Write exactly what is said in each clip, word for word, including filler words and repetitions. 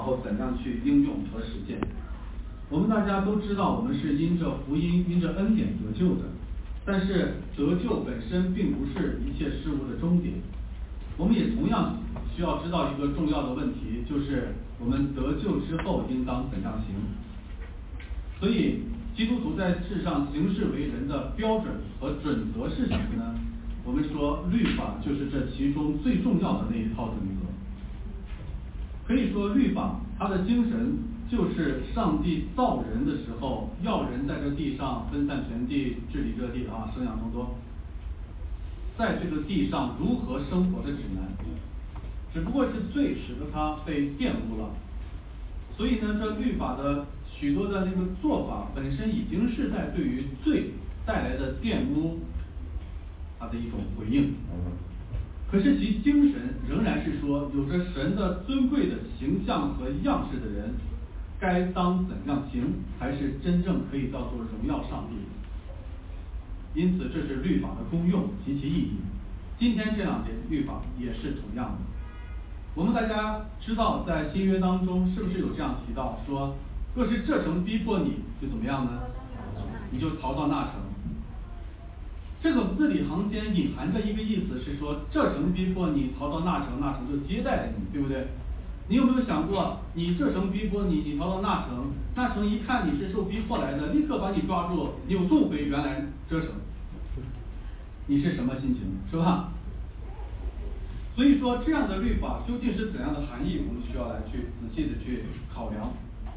后怎样去应用和实践。我们大家都知道，我们是因着福音、因着恩典得救的，但是得救本身并不是一切事物的终点。我们也同样需要知道一个重要的问题，就是我们得救之后应当怎样行。所以基督徒在世上行事为人的标准和准则是什么呢？我们说律法就是这其中最重要的那一套准则。可以说律法它的精神就是上帝造人的时候，要人在这地上分散全地，治理这地啊，生养众多，在这个地上如何生活的指南。只不过是罪使得他被玷污了，所以呢，这律法的许多的那个做法本身已经是在对于罪带来的玷污它的一种回应。可是其精神仍然是说，有着神的尊贵的形象和样式的人该当怎样行，才是真正可以叫做荣耀上帝的。因此这是律法的功用及其意义。今天这两节律法也是同样的。我们大家知道，在新约当中是不是有这样提到说，若是这城逼迫你，就怎么样呢？你就逃到那城。这个字里行间隐含着一个意思是说，这城逼迫你，逃到那城，那城就接待了你，对不对？你有没有想过，你这城逼迫你，你逃到那城，那城一看你是受逼迫来的，立刻把你抓住，扭送回原来这城，你是什么心情，是吧？所以说，这样的律法究竟是怎样的含义，我们需要来去仔细的去考量。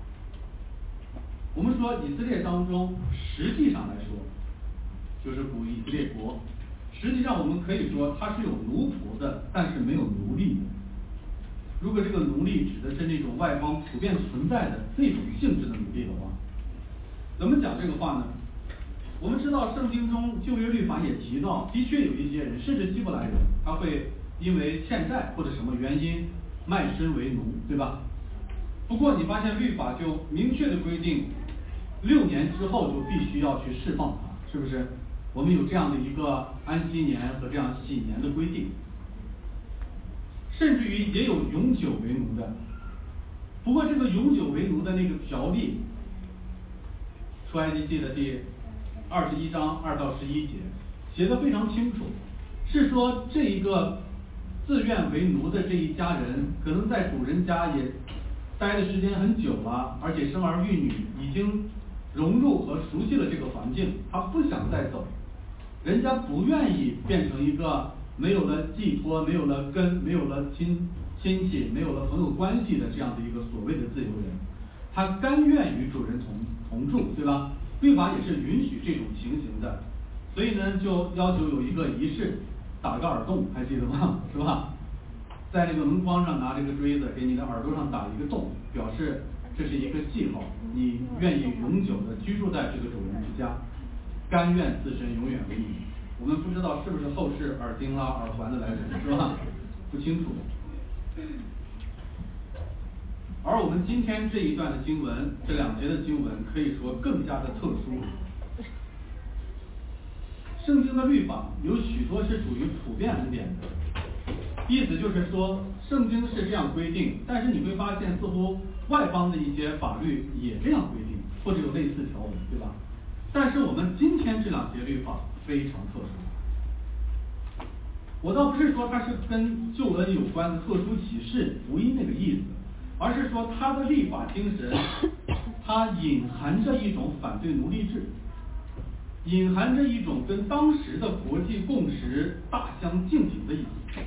我们说以色列当中，实际上来说，就是古以色列国，实际上我们可以说它是有奴仆的，但是没有奴隶的。如果这个奴隶指的是那种外邦普遍存在的那种性质的奴隶的话，怎么讲这个话呢？我们知道圣经中旧约律法也提到，的确有一些人，甚至希伯来人，他会因为欠债或者什么原因卖身为奴，对吧？不过你发现律法就明确的规定，六年之后就必须要去释放他，是不是？我们有这样的一个安息年和这样禧年的规定，甚至于也有永久为奴的。不过这个永久为奴的那个条例，出埃及记的第二十一章二到十一节写得非常清楚，是说这一个自愿为奴的这一家人，可能在主人家也待的时间很久了，而且生儿育女，已经融入和熟悉了这个环境，他不想再走，人家不愿意变成一个没有了寄托、没有了根、没有了亲亲戚、没有了朋友关系的这样的一个所谓的自由人，他甘愿与主人同同住，对吧？律法也是允许这种情形的，所以呢，就要求有一个仪式，打个耳洞，还记得吗？是吧？在那个门框上拿这个锥子，给你的耳朵上打一个洞，表示这是一个记号，你愿意永久的居住在这个主人之家，甘愿自身永远为你。我们不知道是不是后世耳钉啊、耳环的来源，是吧？不清楚。而我们今天这一段的经文，这两节的经文可以说更加的特殊。圣经的律法有许多是属于普遍恩典的，意思就是说，圣经是这样规定，但是你会发现似乎外邦的一些法律也这样规定，或者有类似条文，对吧？但是我们今天这两节律法非常特殊。我倒不是说它是跟救恩有关的特殊启示福音那个意思，而是说它的立法精神，它隐含着一种反对奴隶制，隐含着一种跟当时的国际共识大相径庭的意思。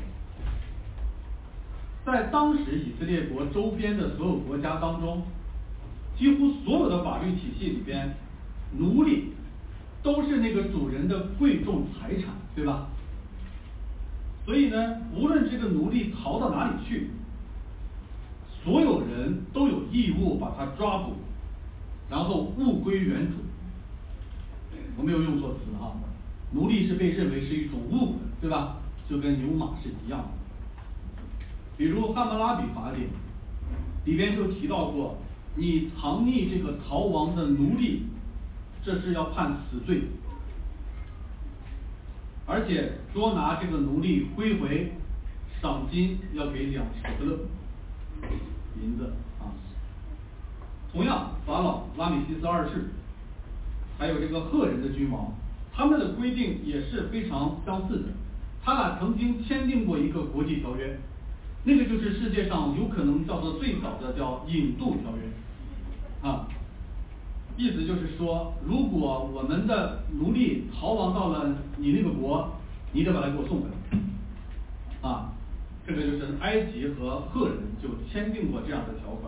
在当时以色列国周边的所有国家当中，几乎所有的法律体系里边，奴隶都是那个主人的贵重财产，对吧？所以呢，无论这个奴隶逃到哪里去，所有人都有义务把他抓捕，然后物归原主。我没有用错词哈，奴隶是被认为是一种物的，对吧？就跟牛马是一样的。比如汉谟拉比法典里边就提到过，你藏匿这个逃亡的奴隶，这是要判死罪，而且捉拿这个奴隶归回，赏金要给两舍勒银子啊， 同样，法老拉美西斯二世，还有这个赫人的君王，他们的规定也是非常相似的。他俩曾经签订过一个国际条约，那个就是世界上有可能叫做最早的叫引渡条约啊。意思就是说，如果我们的奴隶逃亡到了你那个国，你得把他给我送回来啊。这个就是埃及和赫人就签订过这样的条款。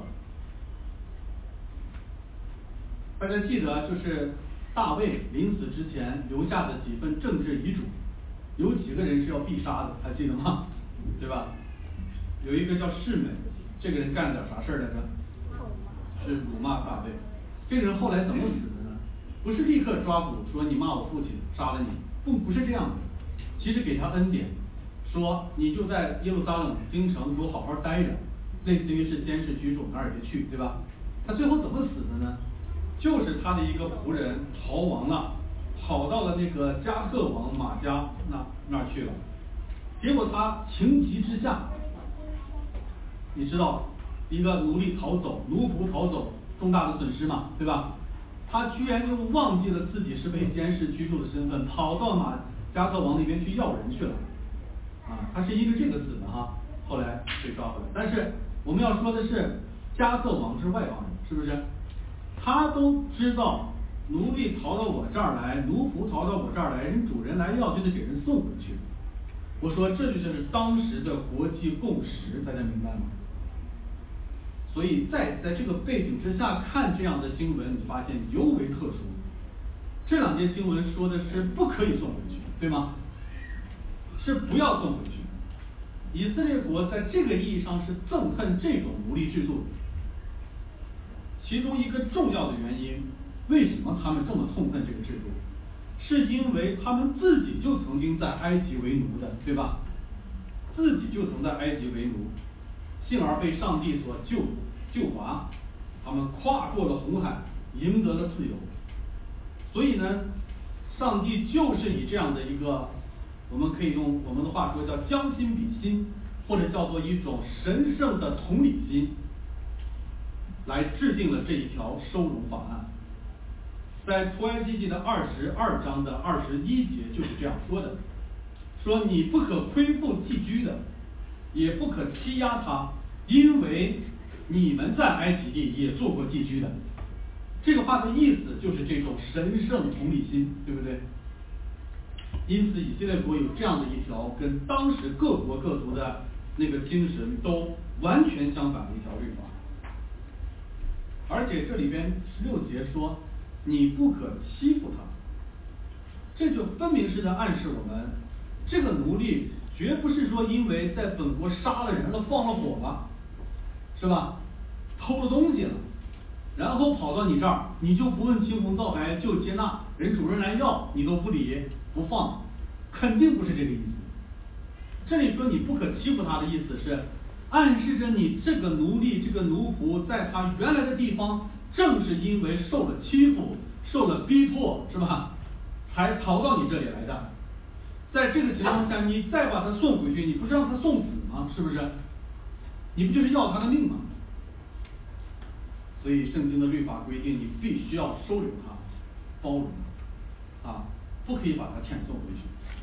大家记得，就是大卫临死之前留下的几份政治遗嘱，有几个人是要必杀的，还记得吗？对吧？有一个叫示每，这个人干了点啥事儿来着？是辱骂大卫。这个人后来怎么死的呢？不是立刻抓捕说你骂我父亲，杀了你，不不是这样的。其实给他恩典，说你就在耶路撒冷京城给我好好待着，类似于是监视居住，哪儿也别去，对吧？他最后怎么死的呢？就是他的一个仆人逃亡了，跑到了那个加特王马加那那儿去了，结果他情急之下，你知道，一个奴隶逃走，奴仆逃走，重大的损失嘛，对吧？他居然就忘记了自己是被监视居住的身份，跑到马加特王那边去要人去了，啊，他是因为这个死的哈，后来被抓回来。但是我们要说的是，加特王是外邦人，是不是？他都知道奴隶逃到我这儿来，奴仆逃到我这儿来，人主人来要就得给人送回去。我说这就是当时的国际共识，大家明白吗？所以在在这个背景之下看这样的经文，你发现尤为特殊。这两节经文说的是不可以送回去，对吗？是不要送回去。以色列国在这个意义上是憎恨这种奴隶制度的。其中一个重要的原因，为什么他们这么痛恨这个制度？是因为他们自己就曾经在埃及为奴的，对吧？自己就曾在埃及为奴，幸而被上帝所救救拔，他们跨过了红海，赢得了自由。所以呢，上帝就是以这样的一个，我们可以用我们的话说叫将心比心，或者叫做一种神圣的同理心，来制定了这一条收容法案。在出埃及记的二十二章的二十一节就是这样说的，说你不可亏负寄居的，也不可欺压他，因为你们在埃及地也做过寄居的。这个话的意思就是这种神圣同理心，对不对？因此以色列国有这样的一条跟当时各国各族的那个精神都完全相反的一条律法。而且这里边十六节说你不可欺负他，这就分明是在暗示我们，这个奴隶绝不是说因为在本国杀了人了，放了火了，是吧？偷了东西了，然后跑到你这儿，你就不问青红皂白就接纳，人主人来要你都不理不放，肯定不是这个意思。这里说你不可欺负他的意思是暗示着你这个奴隶这个奴仆在他原来的地方，正是因为受了欺负受了逼迫，是吧，才逃到你这里来的。在这个情况下你再把他送回去，你不是让他送死吗？是不是？你不就是要他的命吗？所以圣经的律法规定你必须要收留他，包容他，啊，不可以把他遣送回去。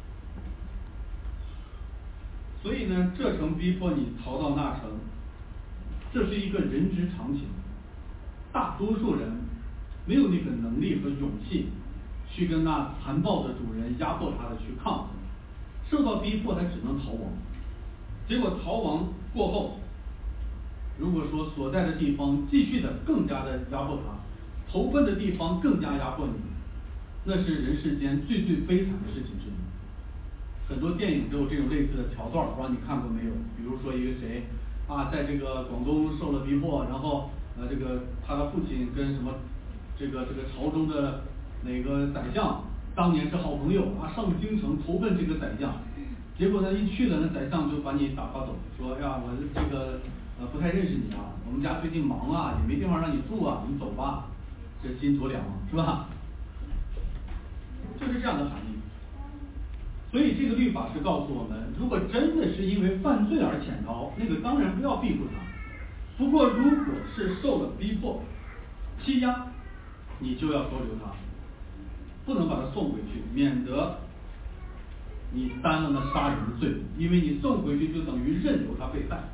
所以呢，这城逼迫你逃到那城，这是一个人之常情。大多数人没有那个能力和勇气去跟那残暴的主人压迫他的去抗衡，受到逼迫他只能逃亡。结果逃亡过后，如果说所在的地方继续的更加的压迫他，投奔的地方更加压迫你，那是人世间最最悲惨的事情之一。很多电影都有这种类似的桥段，不知道你看过没有？比如说一个谁啊，在这个广东受了逼迫，然后呃这个他的父亲跟什么这个这个朝中的哪个宰相当年是好朋友啊，上京城投奔这个宰相，结果呢一去了，那宰相就把你打发走，说呀我这个呃不太认识你啊，我们家最近忙啊，也没地方让你住啊，你走吧，这心多凉啊，是吧？就是这样的含义。所以这个律法是告诉我们，如果真的是因为犯罪而潜逃，那个当然不要庇护他。不过如果是受了逼迫， 欺压，你就要收留他，不能把他送回去，免得你担了那杀人的罪，因为你送回去就等于任由他被害。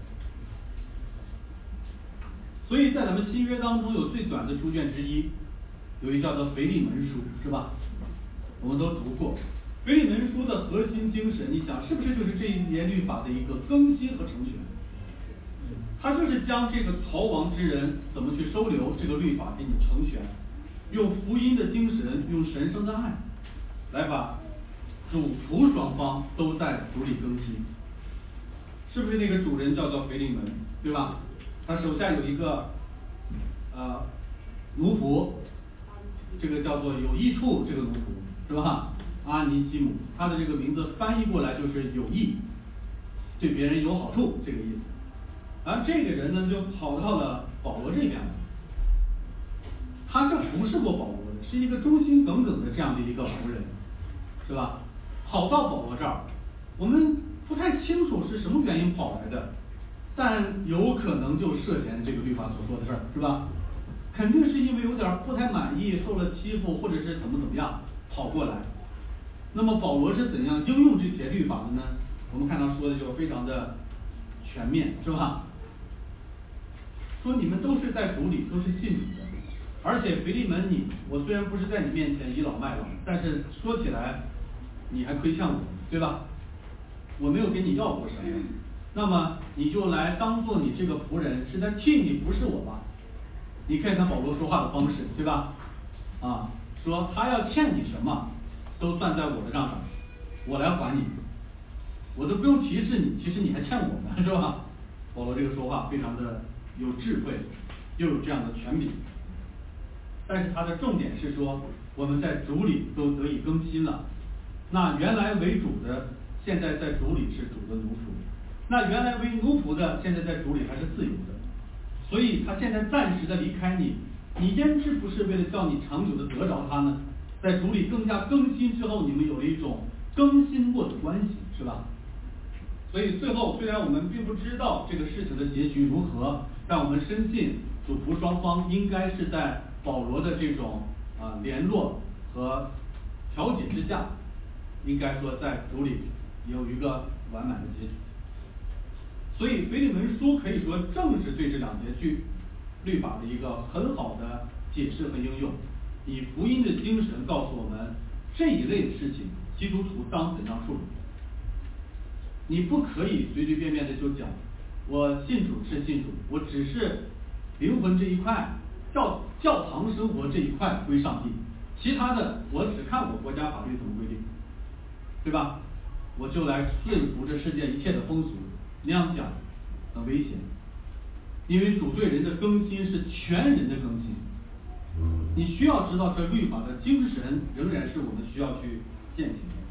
所以在咱们新约当中有最短的书卷之一，有一叫做腓利门书，是吧？我们都读过。腓利门书的核心精神，你想是不是就是这一节律法的一个更新和成全？它就是将这个逃亡之人怎么去收留这个律法给你成全，用福音的精神，用神圣的爱，来把主仆双方都在主里更新。是不是那个主人叫做腓利门，对吧？他手下有一个呃奴仆，这个叫做有益处，这个奴仆是吧？阿尼基姆，他的这个名字翻译过来就是有益，对别人有好处这个意思。而这个人呢，就跑到了保罗这边了。他是服侍过保罗的，是一个忠心耿耿的这样的一个仆人，是吧？跑到保罗这儿，我们不太清楚是什么原因跑来的，但有可能就涉嫌这个律法所说的事儿，是吧？肯定是因为有点不太满意，受了欺负，或者是怎么怎么样跑过来。那么保罗是怎样应用这些律法的呢？我们看到说的就非常的全面，是吧？说你们都是在主里，都是信主的，而且腓利门你，我虽然不是在你面前倚老卖老，但是说起来你还亏欠我，对吧？我没有跟你要过什么，那么你就来当做你这个仆人是在替你服侍我吧。你看看保罗说话的方式，对吧？啊，说他要欠你什么，都算在我的账上，我来还你，我都不用提示你，其实你还欠我呢，是吧？保罗这个说话非常的有智慧，又有这样的权柄，但是他的重点是说我们在主里都得以更新了。那原来为主的，现在在主里是主的奴仆；那原来为奴仆的，现在在主里还是自由的。所以他现在暂时的离开你，你焉知不是为了叫你长久的得着他呢？在主里更加更新之后，你们有了一种更新过的关系，是吧？所以最后，虽然我们并不知道这个事情的结局如何，但我们深信主仆双方应该是在保罗的这种啊、呃、联络和调解之下，应该说在主里有一个完满的结局。所以腓利门书可以说正是对这两节句律法的一个很好的解释和应用，以福音的精神告诉我们这一类的事情，基督徒当怎样处理。你不可以随随便便的就讲，我信主是信主，我只是灵魂这一块，教教堂生活这一块归上帝，其他的我只看我国家法律怎么规定，对吧？我就来顺服这世界一切的风俗，那样讲很危险，因为主对人的更新是全人的更新，你需要知道这律法的精神仍然是我们需要去践行的。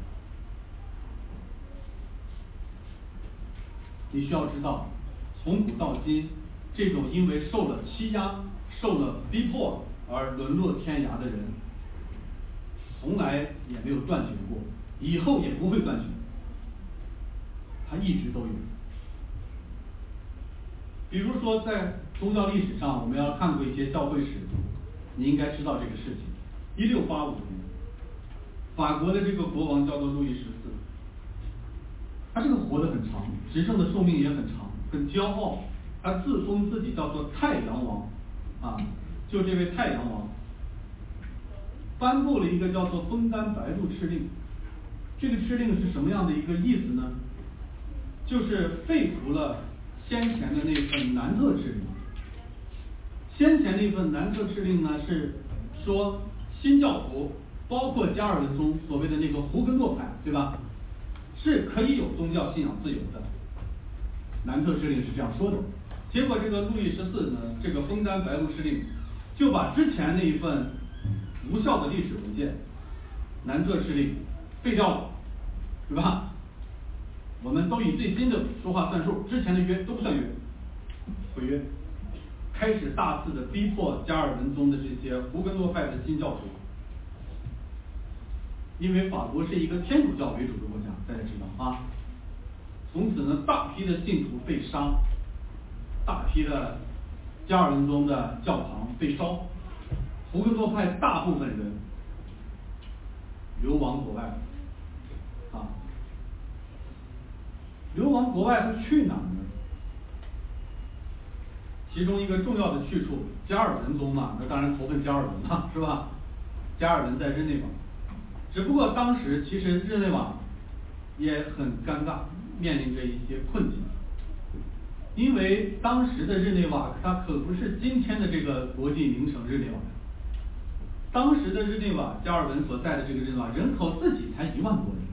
你需要知道，从古到今，这种因为受了欺压、受了逼迫而沦落天涯的人，从来也没有断绝过，以后也不会断绝，它一直都有。比如说，在宗教历史上，我们要看过一些教会史，你应该知道这个事情。一六八五年，法国的这个国王叫做路易十四。他这个活得很长，执政的寿命也很长，很骄傲。他自封自己叫做太阳王，啊，就这位太阳王，颁布了一个叫做枫丹白露敕令。这个敕令是什么样的一个意思呢？就是废除了先前的那份南特敕令。先前那份南特敕令呢，是说新教徒，包括加尔文宗所谓的那个胡格诺派，对吧？是可以有宗教信仰自由的，南特敕令是这样说的。结果这个路易十四呢，这个枫丹白露敕令就把之前那一份无效的历史文件南特敕令废掉了，对吧？我们都以最新的说话算数，之前的约都不算约，毁约，开始大肆的逼迫加尔文宗的这些胡格诺派的新教徒。因为法国是一个天主教为主的国家，大家知道啊。从此呢，大批的信徒被杀，大批的加尔文宗的教堂被烧， 胡格诺派大部分人流亡国外啊，流亡国外他去哪儿呢？其中一个重要的去处，加尔文宗嘛，那当然投奔加尔文了，是吧？加尔文在日内瓦，只不过当时其实日内瓦也很尴尬，面临着一些困境，因为当时的日内瓦它可不是今天的这个国际名城日内瓦，当时的日内瓦，加尔文所在的这个日内瓦人口自己才一万多人，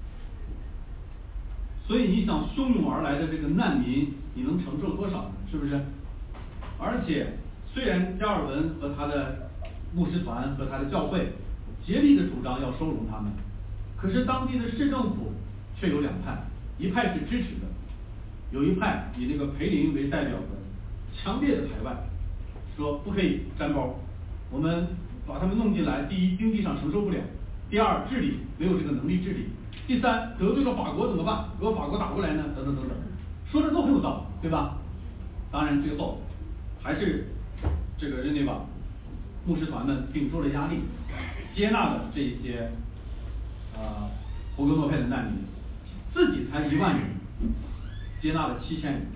所以你想汹涌而来的这个难民，你能承受多少呢？是不是？而且虽然加尔文和他的牧师团和他的教会竭力的主张要收容他们，可是当地的市政府却有两派，一派是支持的，有一派以那个裴林为代表的强烈的排外，说不可以沾包，我们把他们弄进来，第一经济上承受不了，第二治理没有这个能力治理，第三得罪了法国怎么办？如果法国打过来呢？等等等等，说的都很有道理，对吧？当然最后还是这个日内瓦牧师团们顶住了压力，接纳了这一些呃胡格诺派的难民，自己才一万人，接纳了七千人。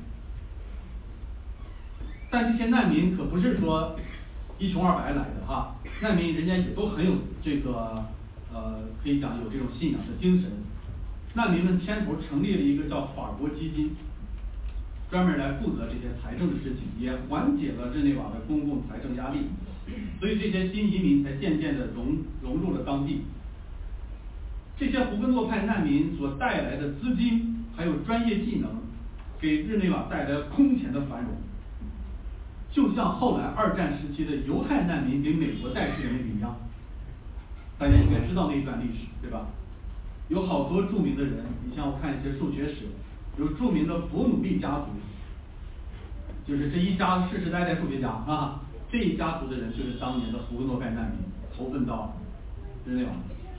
但这些难民可不是说一穷二白来的哈，难民人家也都很有这个呃可以讲有这种信仰的精神。难民们牵头成立了一个叫法国基金，专门来负责这些财政的事情，也缓解了日内瓦的公共财政压力，所以这些新移民才渐渐的融融入了当地。这些胡格诺派难民所带来的资金还有专业技能，给日内瓦带来了空前的繁荣，就像后来二战时期的犹太难民给美国带去的那个一样。大家应该知道那一段历史，对吧？有好多著名的人，你像我看一些数学史，有著名的伯努利家族，就是这一家世世代代数学家啊，这一家族的人就是当年的胡格诺派难民投奔到日内瓦。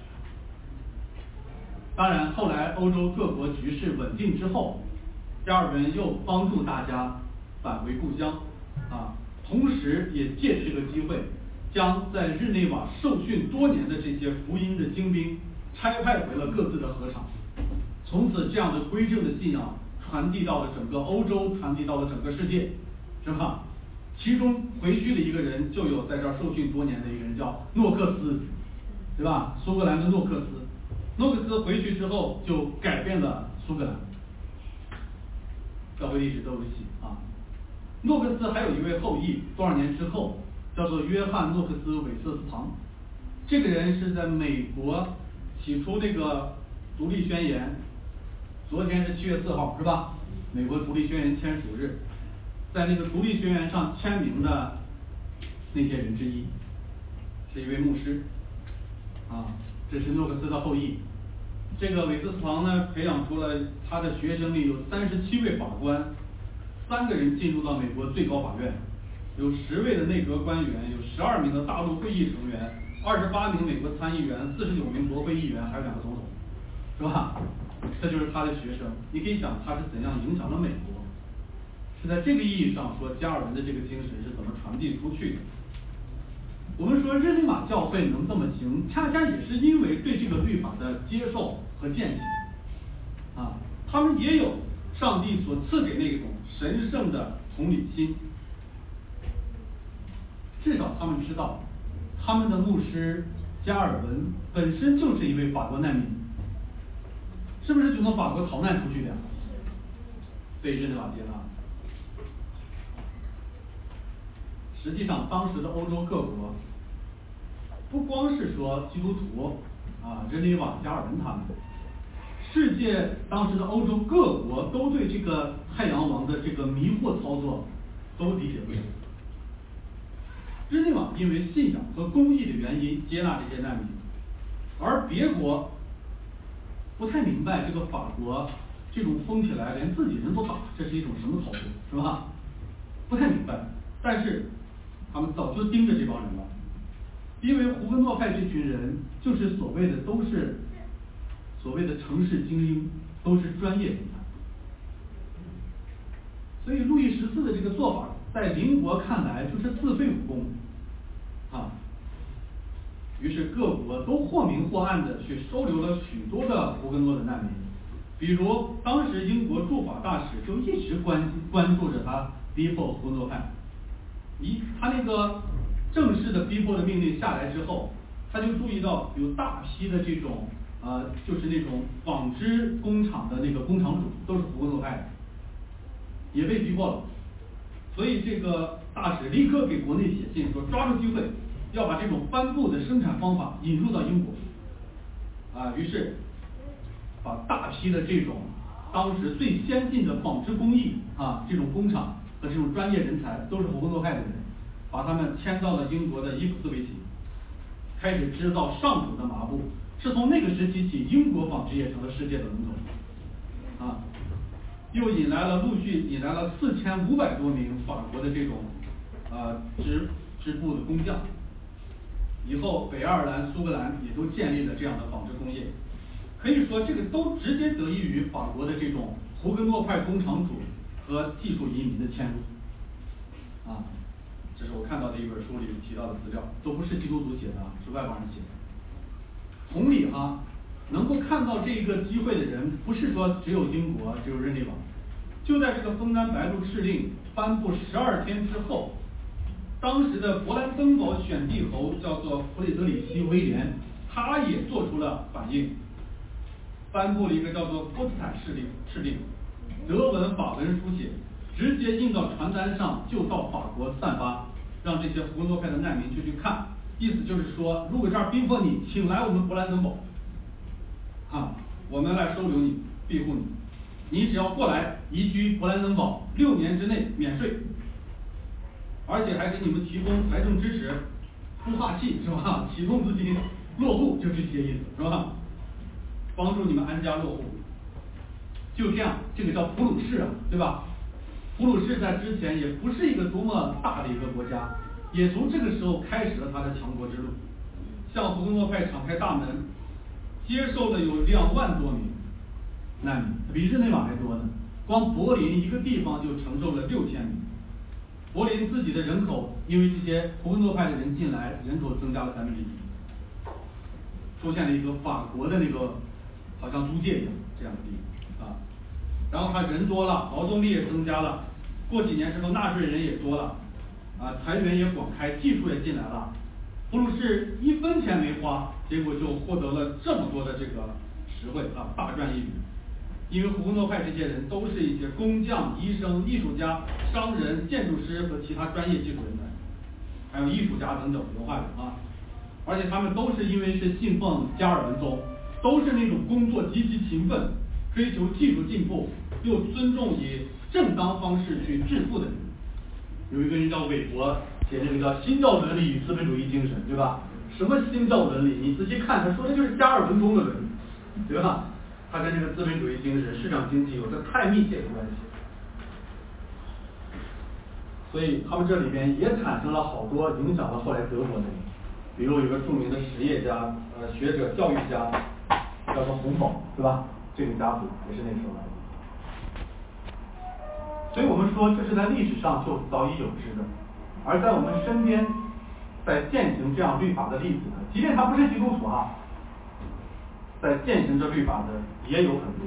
当然后来欧洲各国局势稳定之后，加尔文又帮助大家返回故乡啊，同时也借着这个机会，将在日内瓦受训多年的这些福音的精兵差派回了各自的禾场，从此这样的归正的信仰传递到了整个欧洲，传递到了整个世界，是吧？其中回去的一个人就有在这儿受训多年的一个人叫诺克斯，对吧？苏格兰的诺克斯，诺克斯回去之后就改变了苏格兰，教会历史都有写啊。诺克斯还有一位后裔，多少年之后叫做约翰诺克斯韦瑟斯庞，这个人是在美国起初那个独立宣言，昨天是七月四号是吧？美国独立宣言签署日，在那个独立宣言上签名的那些人之一，是一位牧师啊，这是诺克斯的后裔。这个韦瑟斯庞呢，培养出了他的学生里有三十七位法官，三个人进入到美国最高法院，有十位的内阁官员，有十二名的大陆会议成员，二十八名美国参议员，四十九名国会议员，还有两个总统，是吧？这就是他的学生。你可以想他是怎样影响了美国，是在这个意义上说加尔文的这个精神是怎么传递出去的。我们说日内瓦教会能这么行，恰恰也是因为对这个律法的接受和践行啊，他们也有上帝所赐给那种神圣的同理心，至少他们知道他们的牧师加尔文本身就是一位法国难民，是不是就从法国逃难出去的呀？被日内瓦接纳。实际上当时的欧洲各国不光是说基督徒啊，日内瓦、加尔文他们，世界当时的欧洲各国都对这个太阳王的这个迷惑操作都理解不了。日内瓦因为信仰和公义的原因接纳这些难民，而别国不太明白这个法国这种疯起来连自己人都打，这是一种什么操作，是吧？不太明白，但是他们早就盯着这帮人了，因为胡格诺派这群人就是所谓的都是所谓的城市精英，都是专业人才，所以路易十四的这个做法在邻国看来就是自废武功啊， 于是各国都或明或暗的去收留了许多的胡格诺的难民。比如当时英国驻法大使就一直关关注着他逼迫胡格诺派，一他那个正式的逼迫的命令下来之后，他就注意到有大批的这种呃就是那种纺织工厂的那个工厂主都是胡格诺派的，也被逼迫了。所以这个大使立刻给国内写信说，抓住机会要把这种帆布的生产方法引入到英国啊，于是把大批的这种当时最先进的纺织工艺啊，这种工厂和这种专业人才都是胡格诺派的人，把他们迁到了英国的伊普斯维奇，开始制造上等的麻布。是从那个时期起，英国纺织业成了世界的龙头啊，又引来了陆续引来了四千五百多名法国的这种呃织织布的工匠。以后北爱尔兰、苏格兰也都建立了这样的纺织工业。可以说，这个都直接得益于法国的这种胡格诺派工厂主和技术移民的迁入。啊，这是我看到的一本书里提到的资料，都不是基督徒写的，是外邦人写的。同理哈，能够看到这个机会的人，不是说只有英国，只有日内瓦。就在这个枫丹白露敕令颁布十二天之后，当时的勃兰登堡选帝侯叫做弗里德里希威廉，他也做出了反应。颁布了一个叫做波茨坦敕令，敕令，德文、法文书写，直接印到传单上，就到法国散发，让这些胡格诺派的难民就去看。意思就是说，如果这儿逼迫你，请来我们勃兰登堡，啊，我们来收留你，庇护你。你只要过来移居勃兰登堡，六年之内免税，而且还给你们提供财政支持，孵化器是吧？启动资金，落户就这些意思是吧？帮助你们安家落户。就这样，这个叫普鲁士啊，对吧？普鲁士在之前也不是一个多么大的一个国家，也从这个时候开始了他的强国之路，向胡格诺派敞开大门，接受了有两万多名难民，比日内瓦还多呢。光柏林一个地方就承受了六千名。柏林自己的人口，因为这些胡格诺派的人进来，人口增加了三分之一，出现了一个法国的那个好像租界一样这样的地方啊。然后他人多了，劳动力也增加了，过几年之后纳税人也多了，啊，财源也广开，技术也进来了。普鲁士一分钱没花，结果就获得了这么多的这个实惠啊，大赚一笔。因为胡格诺派这些人都是一些工匠、医生、艺术家、商人、建筑师和其他专业技术人才，还有艺术家等等文化人啊。而且他们都是因为是信奉加尔文宗，都是那种工作极其勤奋，追求技术进步，又尊重以正当方式去致富的人。有一个人叫韦伯写那个叫《新教伦理与资本主义精神》，对吧？什么新教伦理？你仔细看，他说的就是加尔文宗的伦理，对吧？它跟这个资本主义精神、市场经济有着太密切的关系，所以他们这里边也产生了好多影响了后来德国的人，比如有个著名的实业家、呃学者、教育家，叫做洪堡，对吧？这个家族也是那时候来的。所以我们说，这是在历史上就早已有之的，而在我们身边，在践行这样律法的例子的，即便他不是基督徒啊。在践行着律法的也有很多。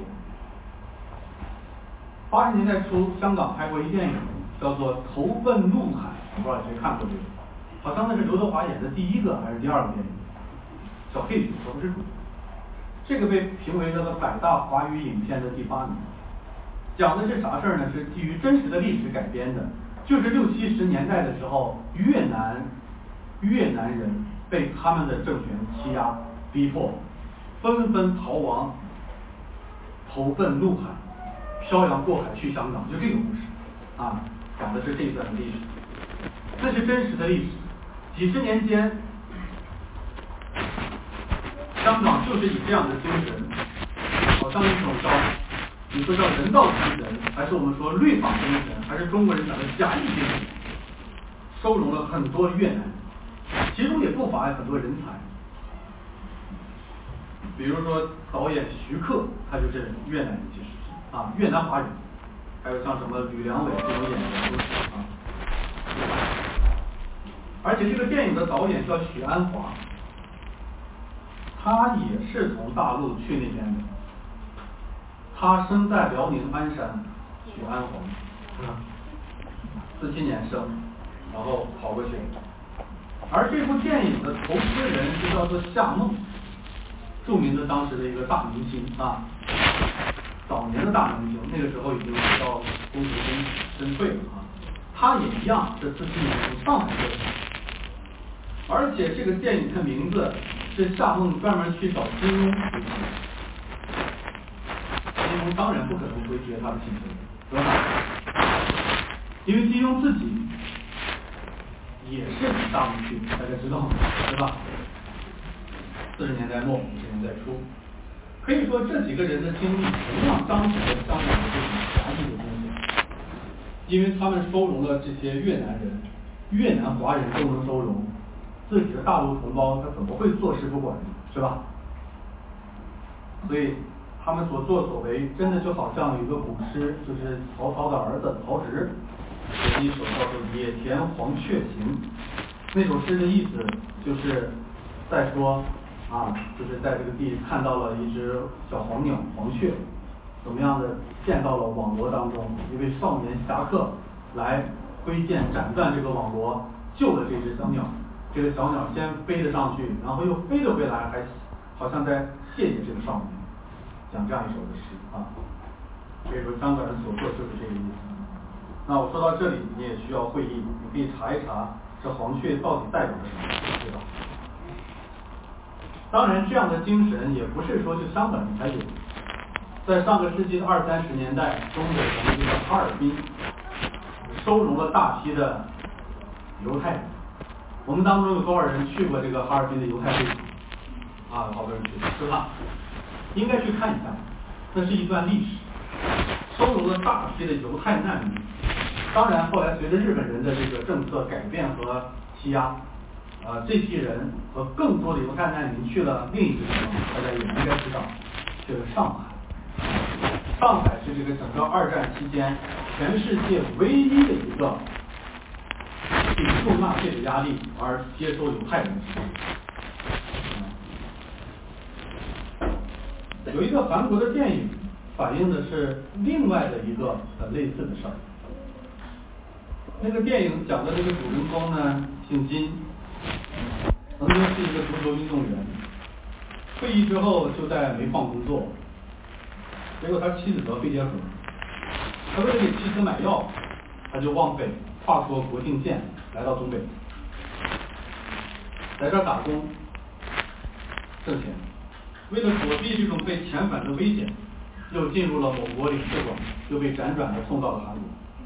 八十年代初，香港拍过一电影，叫做《投奔怒海》，不知道谁看过这个？好像那是刘德华演的第一个还是第二个电影，小配角，可不是主角。这个被评为叫做百大华语影片的第八名。讲的是啥事儿呢？是基于真实的历史改编的，就是六七十年代的时候，越南越南人被他们的政权欺压逼迫。纷纷逃亡，投奔怒海，漂洋过海去香港，就这个故事啊，讲的是这一段的历史。这是真实的历史。几十年间，香港就是以这样的精神，好像一种叫你说叫人道精神，还是我们说律法精神，还是中国人讲的侠义精神，收容了很多越南人，其中也不乏很多人才。比如说导演徐克，他就是越南人，其实啊越南华人，还有像什么吕良伟这种演员都是啊。而且这个电影的导演叫许鞍华， 他也是从大陆去那边的，他生在辽宁鞍山，许鞍红，四七年生，然后跑过去。而这部电影的投资人就叫做夏梦，著名的当时的一个大明星啊，早年的大明星，那个时候已经回到功成身身退了啊。他也一样是四七年从上海过去，而且这个电影的名字是夏梦专门去找金庸回忆，金庸当然不可能回绝他的请求，对吧？因为金庸自己也是从大陆去，大家知道吗？对吧？四十年代末，五十年代初，可以说这几个人的经历同样彰显了香港的这种侠义的精神，因为他们收容了这些越南人、越南华人都能收容，自己的大陆同胞他怎么会坐视不管呢？是吧？所以他们所作所为，真的就好像有一个古诗，就是曹操的儿子曹植写的一首叫做《野田黄雀行》。那首诗的意思就是在说啊，就是在这个地看到了一只小黄鸟黄雀，怎么样的陷到了网罗当中，一位少年侠客来挥剑斩断这个网罗，救了这只小鸟。这个小鸟先飞了上去，然后又飞了回来，还好像在谢谢这个少年，讲这样一首的诗啊。可以说香港人所做就是这个意思。那我说到这里，你也需要会意，你可以查一查这黄雀到底代表着什么，对吧？当然，这样的精神也不是说就香港人才有，在上个世纪的二三十年代，中北城这个哈尔滨收容了大批的犹太人。我们当中有多少人去过这个哈尔滨的犹太会场？啊，好多人去，是吧？应该去看一看，那是一段历史，收容了大批的犹太难民。当然，后来随着日本人的这个政策改变和欺压，呃，这批人和更多的犹太难民去了另一个地方，大家也应该知道，去了上海。上海是这个整个二战期间全世界唯一的一个顶受纳粹的压力而接收犹太人的地方。有一个韩国的电影反映的是另外的一个很类似的事儿。那个电影讲的这个主人公呢，姓金，曾经是一个足球运动员，退役之后就在煤矿工作，结果他妻子得肺结核，他为了给妻子买药，他就往北跨过国境线来到东北，在这儿打工挣钱。为了躲避这种被遣返的危险，又进入了某国领事馆，又被辗转的送到了韩国。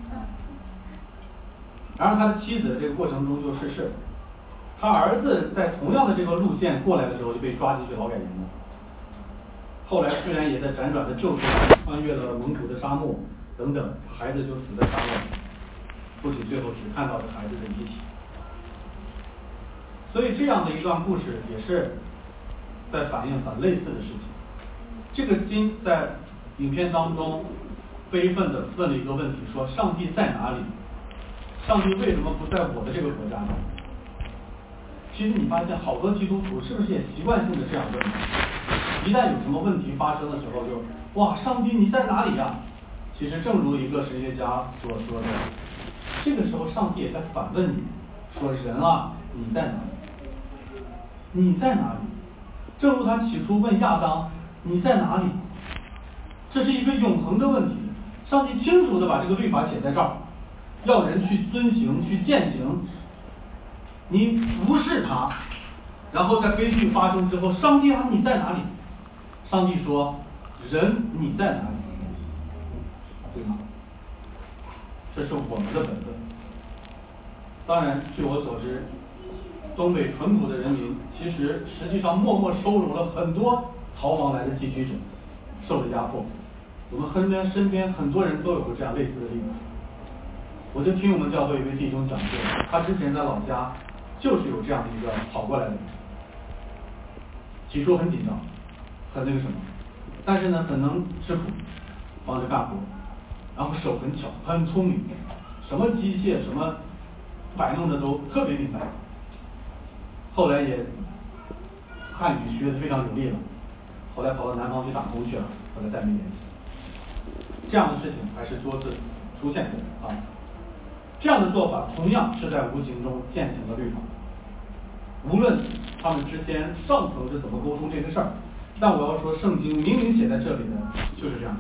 然而他的妻子这个过程中就逝世了，他儿子在同样的这个路线过来的时候就被抓进去劳改营了。后来虽然也在辗转的救出来，穿越了蒙古的沙漠等等，孩子就死在沙漠里，父亲最后只看到了孩子的遗体。所以这样的一段故事也是在反映很类似的事情。这个金在影片当中悲愤地问了一个问题，说上帝在哪里？上帝为什么不在我的这个国家呢？其实你发现好多基督徒是不是也习惯性的这样问？一旦有什么问题发生的时候就，哇，上帝你在哪里呀？其实正如一个神学家所说的，这个时候上帝也在反问你，说人啊，你在哪里？你在哪里？正如他起初问亚当，你在哪里？这是一个永恒的问题。上帝清楚地把这个律法写在这儿，要人去遵行，去践行。你无视他，然后在悲剧发生之后，上帝啊，你在哪里？上帝说，人你在哪里？对吗？这是我们的本分。当然，据我所知，东北淳朴的人民其实实际上默默收容了很多逃亡来的寄居者，受了压迫。我们身边身边很多人都有过这样类似的例子。我就听我们教会一位弟兄讲过，他之前在老家就是有这样的一个跑过来的人，起初很紧张，很那个什么，但是呢很能吃苦，帮着干活，然后手很巧，很聪明，什么机械什么摆弄的都特别明白。后来也汉语学得非常流利了，后来跑到南方去打工去了，后来再没联系。这样的事情还是多次出现过啊。这样的做法同样是在无形中践行了律法。无论他们之间上层是怎么沟通这个事儿，但我要说，圣经明明写在这里的就是这样。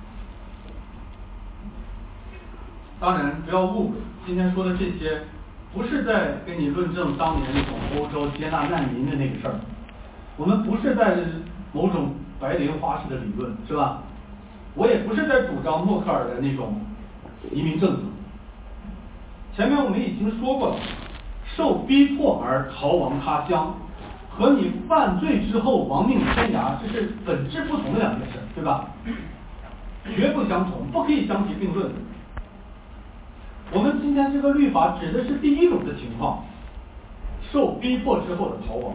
当然，不要误会，今天说的这些，不是在给你论证当年那种欧洲接纳难民的那个事儿。我们不是在某种白莲花式的理论，是吧？我也不是在主张默克尔的那种移民政策。前面我们已经说过了，受逼迫而逃亡他乡，和你犯罪之后亡命天涯，这是本质不同的两件事，对吧？绝不相同，不可以相提并论。我们今天这个律法指的是第一种的情况，受逼迫之后的逃亡。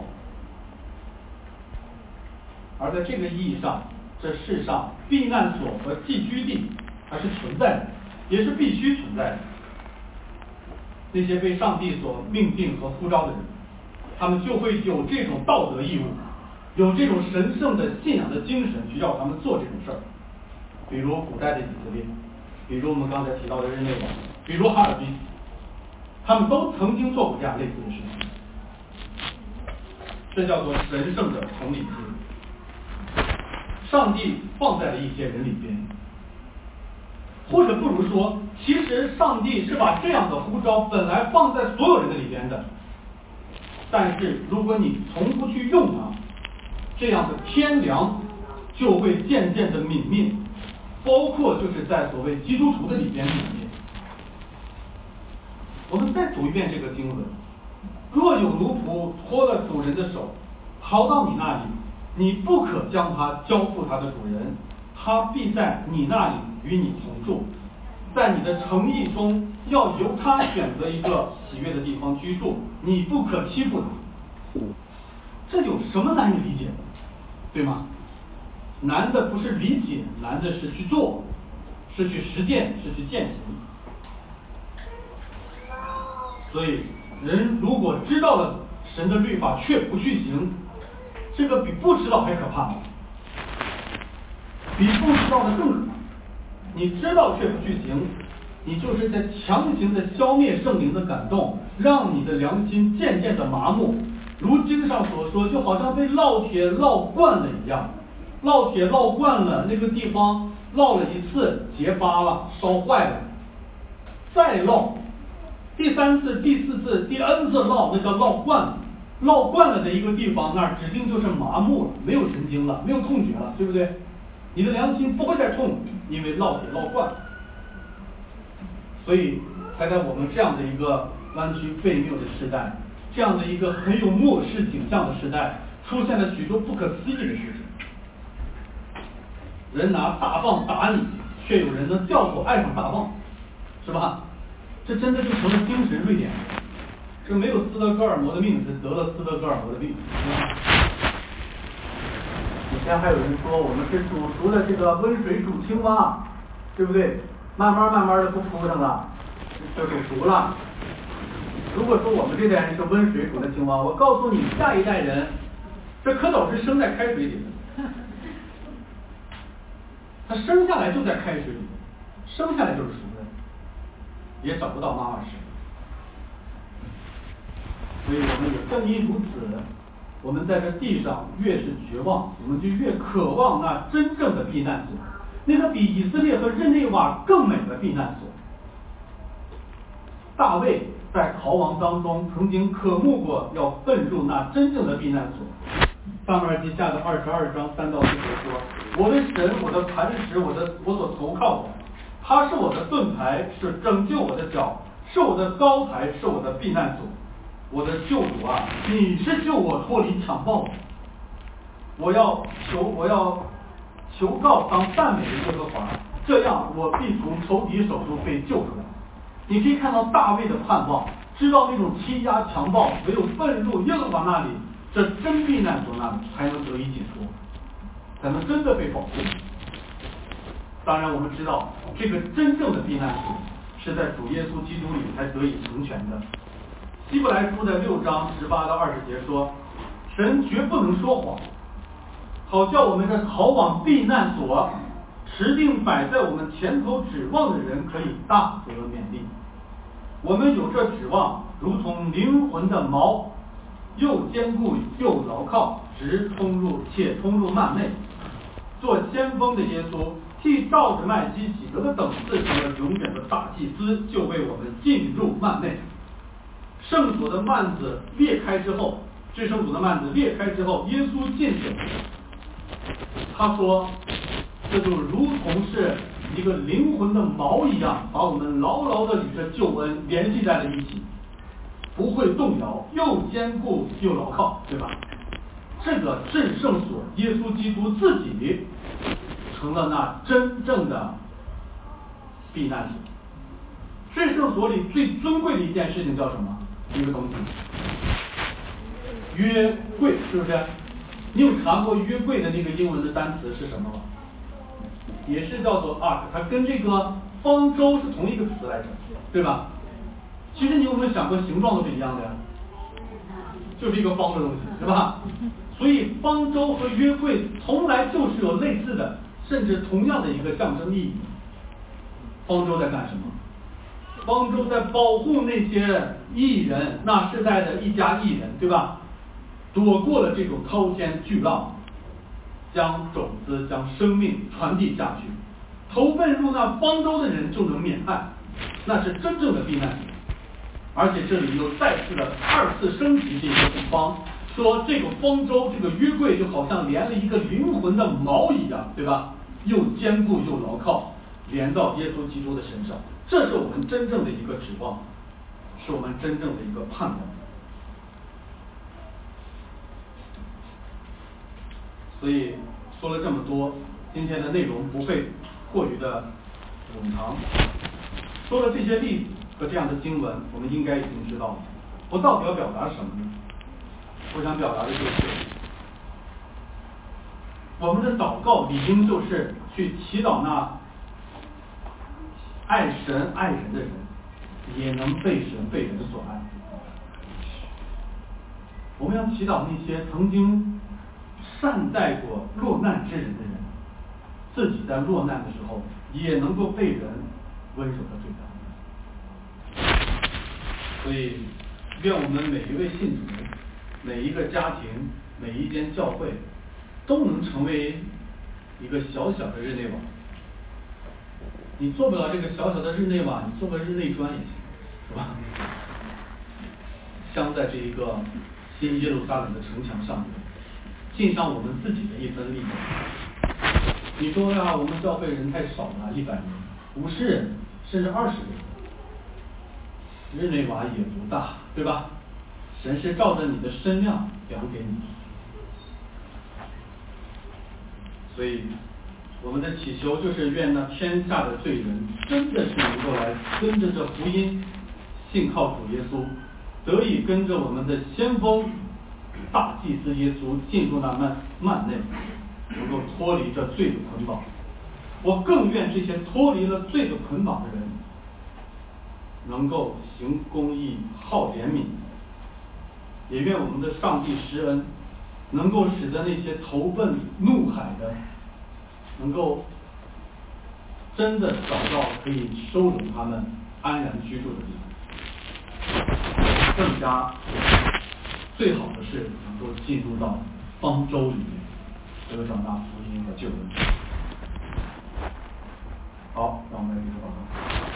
而在这个意义上，这世上避难所和寄居地还是存在的，也是必须存在的。那些被上帝所命定和呼召的人，他们就会有这种道德义务，有这种神圣的信仰的精神去要他们做这种事儿。比如古代的以色列，比如我们刚才提到的日内瓦，比如哈尔滨，他们都曾经做过这样类似的事情。这叫做神圣的同理心。上帝放在了一些人里边，或者不如说，其实上帝是把这样的呼召本来放在所有人的里边的，但是如果你从不去用它，这样的天良就会渐渐的泯灭，包括就是在所谓基督徒的里边泯灭。我们再读一遍这个经文：若有奴仆脱了主人的手，逃到你那里，你不可将他交付他的主人，他必在你那里与你同住，在你的诚意中要由他选择一个喜悦的地方居住，你不可欺负他。这有什么难以理解的，对吗？难的不是理解，难的是去做，是去实践，是去践行。所以人如果知道了神的律法却不去行，这个比不知道还可怕，比不知道的更可怕。你知道却不去行，你就是在强行的消灭圣灵的感动，让你的良心渐渐的麻木。如经上所说，就好像被烙铁烙惯了一样，烙铁烙惯了，那个地方烙了一次结疤了，烧坏了，再烙，第三次、第四次、第 N 次烙，那叫烙惯了。烙惯了的一个地方，那儿指定就是麻木了，没有神经了，没有痛觉了，对不对？你的良心不会再痛，因为烙铁烙惯了。所以才在我们这样的一个弯曲悖谬的时代，这样的一个很有末世景象的时代，出现了许多不可思议的事情。人拿大棒打你，却有人能掉头爱上大棒，是吧？这真的就成了精神瑞典。这没有斯德哥尔摩的命，是得了斯德哥尔摩的病。以前还有人说我们是煮熟的这个温水煮青蛙，对不对？慢慢慢慢的不扑腾了，就煮熟了。如果说我们这代人是温水煮的青蛙，我告诉你，下一代人，这可早是生在开水里的。他生下来就在开水里，生下来就是熟的，也找不到妈妈吃。所以我们也正因如此，我们在这地上越是绝望，我们就越渴望那真正的避难所，那个比以色列和日内瓦更美的避难所。大卫在逃亡当中曾经渴慕过要奔入那真正的避难所。撒母耳记下的二十二章三到四节说：“我的神，我的磐石，我的我所投靠的，他是我的盾牌，是拯救我的脚，是我的高台，是我的避难所。我的救主啊，你是救我脱离强暴的。我要求，我要求告当赞美的耶和华，这样我必从仇敌手中被救出来。”你可以看到大卫的盼望，知道那种欺压强暴，唯有奔入耶和华那里，这真避难所那里才能得以解脱，才能真的被保护。当然我们知道，这个真正的避难所是在主耶稣基督里才得以成全的。希伯来书的六章十八到二十节说：“ 神绝不能说谎，好叫我们这逃往避难所，持定摆在我们前头指望的人可以大得勉励。我们有这指望，如同灵魂的锚，又坚固又牢靠，直通入且通入幔内。做先锋的耶稣，替照着麦基洗德的等次成了永远的大祭司，就为我们进入幔内。圣所的幔子裂开之后，至圣所的幔子裂开之后，耶稣进去了。他说，这就如同是一个灵魂的锚一样，把我们牢牢的与这救恩联系在了一起，不会动摇，又坚固又牢靠，对吧？这个至圣所，耶稣基督自己成了那真正的避难所。至圣所里最尊贵的一件事情叫什么？一个东西，约柜，是不是？你有查过约柜的那个英文的单词是什么吗？也是叫做 ark， 它跟这个方舟是同一个词来着，对吧？其实你有没有想过，形状都是一样的呀？就是一个方的东西，对吧？所以方舟和约柜从来就是有类似的，甚至同样的一个象征意义。方舟在干什么？方舟在保护那些艺人，那世代的一家艺人，对吧？躲过了这种滔天巨浪，将种子、将生命传递下去，投奔入那方舟的人就能免害，那是真正的避难所。而且这里又再次的二次升级这个地方，说这个方舟、这个约柜就好像连了一个灵魂的锚一样，对吧？又坚固又牢靠，连到耶稣基督的身上。这是我们真正的一个指望，是我们真正的一个盼望。所以说了这么多，今天的内容不会过于的冗长。说了这些例子和这样的经文，我们应该已经知道了。我到底要表达什么呢？我想表达的就是，我们的祷告理应就是去祈祷那爱神爱人的人，也能被神被人所爱。我们要祈祷那些曾经善待过落难之人的人，自己在落难的时候也能够被人温柔的对待。所以愿我们每一位信徒，每一个家庭，每一间教会都能成为一个小小的日内瓦。你做不了这个小小的日内瓦，你做个日内砖也行，是吧？镶在这一个新耶路撒冷的城墙上面，尽上我们自己的一分力量。你说呀，我们教会人太少了，一百人、五十人，甚至二十人，日内瓦也不大，对吧？神是照着你的身量量给你，所以我们的祈求就是愿那天下的罪人真的是能够来跟着这福音，信靠主耶稣，得以跟着我们的先锋大祭司耶稣进入那幔幔内，能够脱离这罪的捆绑。我更愿这些脱离了罪的捆绑的人，能够行公义、好怜悯，也愿我们的上帝施恩，能够使得那些投奔怒海的，能够真的找到可以收容他们安然居住的地方。更加最好的是能够进入到方舟里面，得着那福音和救恩。好，让我们来读祷告。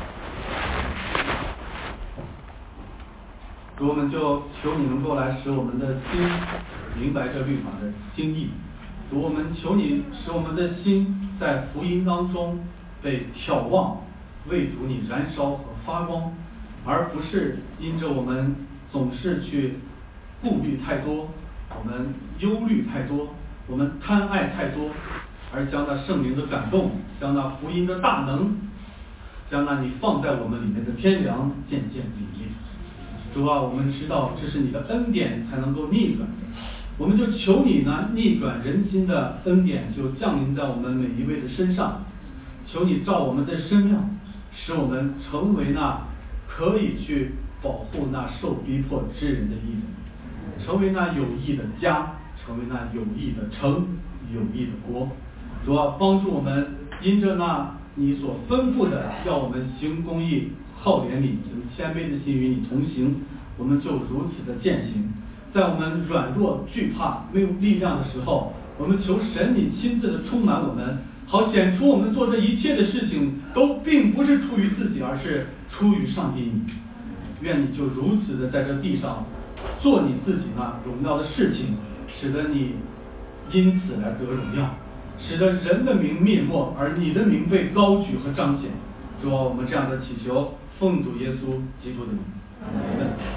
主，我们就求你能够来使我们的心明白这律法的经义。主，我们求你使我们的心在福音当中被眺望，为主你燃烧和发光，而不是因着我们总是去顾虑太多，我们忧虑太多，我们贪爱太多，而将那圣灵的感动，将那福音的大能，将那你放在我们里面的天良渐渐领业。主啊，我们知道这是你的恩典才能够逆转的，我们就求你呢，逆转人心的恩典就降临在我们每一位的身上，求你照我们的身量，使我们成为那可以去保护那受逼迫之人的义人。 成为那有益的家，成为那有益的城，有益的国。主啊，帮助我们因着那你所吩咐的，要我们行公义、好怜悯、存谦卑的心与你同行，我们就如此的践行。在我们软弱、惧怕、没有力量的时候，我们求神你亲自的充满我们，好显出我们做这一切的事情都并不是出于自己，而是出于上帝你。愿你就如此的在这地上做你自己那荣耀的事情，使得你因此来得荣耀，使得人的名灭没，而你的名被高举和彰显。主啊，我们这样的祈求，奉主耶稣基督的名，阿门。